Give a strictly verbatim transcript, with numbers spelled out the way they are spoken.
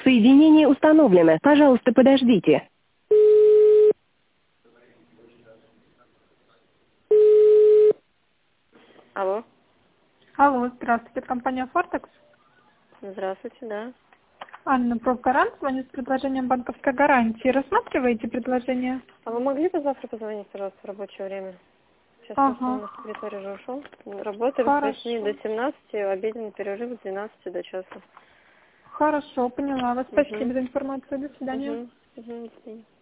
Соединение установлено. Пожалуйста, подождите. Алло. Алло, здравствуйте, компания «Фортекс». Здравствуйте, да. Анна Профгарант, звоню с предложением банковской гарантии. Рассматриваете предложение? А вы могли бы завтра позвонить, пожалуйста, в рабочее время? Сейчас просто у Ага, нас секретарь уже ушел. Работаем с восьми до хорошо. семнадцати, обеденный перерыв с двенадцати до часа. Хорошо, поняла вас. Угу. Спасибо за информацию. До свидания. Угу. Угу.